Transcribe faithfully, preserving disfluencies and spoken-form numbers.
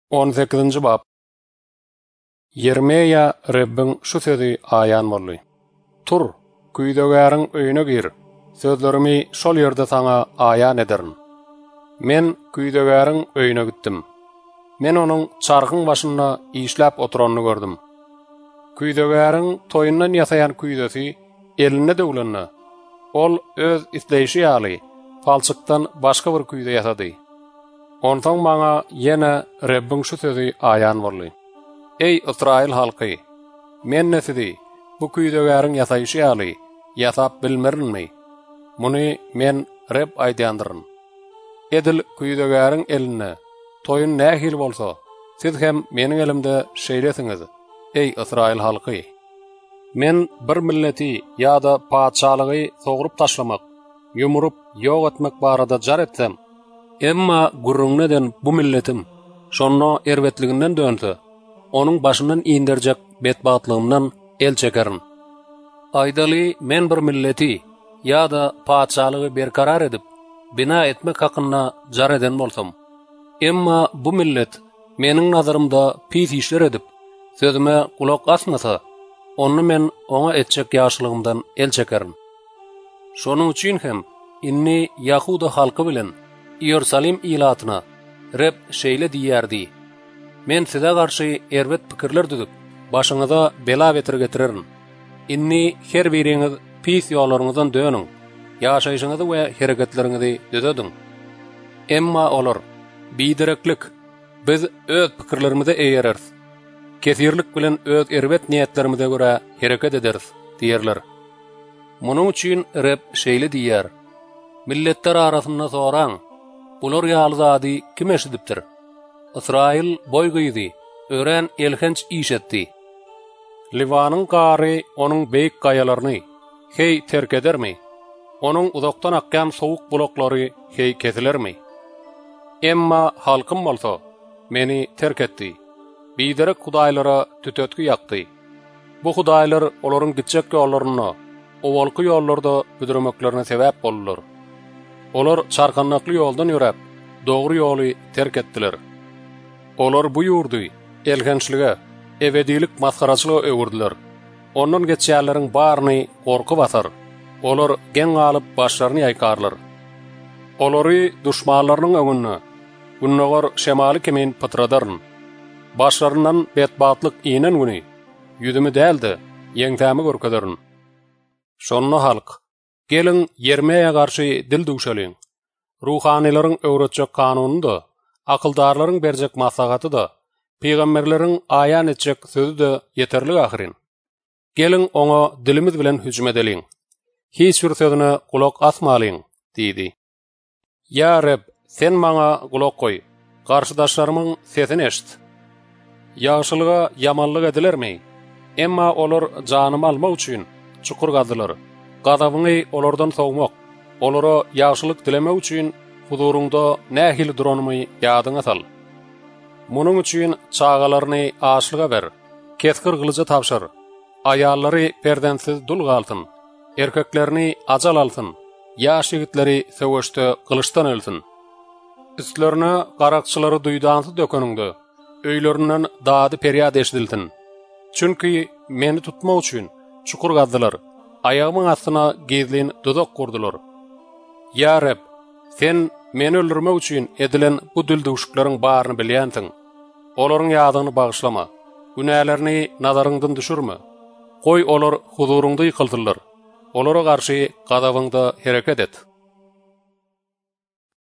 on sekizinji bab. Yermeya Rabbin şu sözü ayan bolly. Tur, küýdegäriň öýüne gir. Sözlerimi şol ýerde saňa ayan ederim. Men küýdegäriň öýüne gittim. Men onuň çargyň başynda işläp oturanyny gördüm. Küýdegäriň toýundan ýasaýan küýdesi eline döwlenni. Ol öz isleýişi ýaly falçykdan başga bir küýde ýasady. Ondan maňa ýene Rabbin şu sözü ayan boldy. Ey Israil halky, men nesidi bu küýdegäriň ýasaýyşy ýaly ýasap bilmerilmi? Muny men Rabb aýdýandyryn. Edil küýdegäriň eline toýun nähil bolsa, siz hem meniň elimde şeýlesiňiz. Ey Israil halky, men bir milleti ýa-da paçalygy sogurup taşlamak, ýumurup ýok etmek barada jar etsem, emma gurrungneden bu milletim şonno erwetliginden dönse, onuň başyndan iňdirjek betbatlygymdan el çekerin. Aýdaly men bir milleti ýa-da paçalygy berkarar edip bina etmek hakynda jar eden bolsam, emma bu millet meniň nazarymda pis işler edip sözüme kulak asmasa, onu men ona etjek ýaşlygymdan el çekerin. Şonuň üçin hem inni Yahuda halky bilen Ýerusalim ilatyna Rab şeýle diýärdi: men size garşy erwet pikirler düdüp, başyňyza bela betir getirerin. Inni her biriňiz pis ýollaryňyzdan döniň, ýaşaýyşyňyzy we hereketleriňizi düzedin. Emma olar, bidireklik, biz öz pikirlerimize eýereriz. Kesirlik bilen öz erwet niýetlerimize görä hereket ederiz, diýerler. Munuň üçin Rab şeýle diýär: milletler arasynda soraň, bular ýaly kim eşidipdir? Israil boy gyýdy, ören elhenç iş etdi. Livanyň gary onuň beýik gaýalaryny hey terk edermi? Onuň uzakdan akýan sowuk bulaklary hey kesilermi? Emma halkym bolsa meni terk etdi. Biderek hudaýlara tütötkü ýakdy. Bu hudaýlar olaryň gitjek ýollaryny, owalky ýollarda büdürmeklerine sebäp boldular. Olar çarkanlykly ýoldan ýörep, dogry ýoly terk etdiler. Olar bu ýurdy elgençlige, ebedilik maskaraçylyga öwürdiler. Ondan geçýärleriň baryny gorky basar. Olar geň alyp başlaryny ýaýkarlar. Olary duşmanlarynyň öňünde günnagar şemaly kemen patradaryn. Başlarından betbatlyk inen güni, ýüdümi däldi, ýeňtämi görkezeriň. Şonno halk, gelin Yermeýe garşy dil duşalyň. Ruhanylaryň öwretjek kanuny da, akyldarlaryň berjek maslahaty da, peýgamberleriň aýan etjek sözü de ýeterli ahyrin. Gelin oňa dilimiz bilen hüjüm edeliň. Hiç bir sözüne kulak asmalyň, diýdi. Ya Rab, sen maňa kulak goý. Garşydaşlarymyň sesini eşit. Ýaşylyga ýamanlyk edilermi? Emma olar janymy almak üçin çukur gazylar. Gadawyny olardan sowmak, olara ýaşylyk dilemek üçin huzurunda nähil duranymy ýadyňa sal. Munuň üçin çağalaryny aşlyga ber, keskir gylyja tapşyr. Aýallary perdensiz dul galsyn, erkeklerini ajal alsyn, ýaş ýigitleri söwüşde gylyçdan ölsün. Üstlerine garakçylary duýdansy dökeninde öýlerinden dady periýad eşidilsin. Çünki meni tutmak üçin çukur gazdylar, aýagymyň astyna gezlin dozak kurdular. Ya Rab, sen meni öldürmek üçin edilen bu dilduşuklaryň baryny bilýänsiň. Olaryň ýadyny bagyşlama, günälerini nazaryňdan düşürme. Goý olar huzurunda ýykyldylar. Olara garşy gadawyňda hereket et.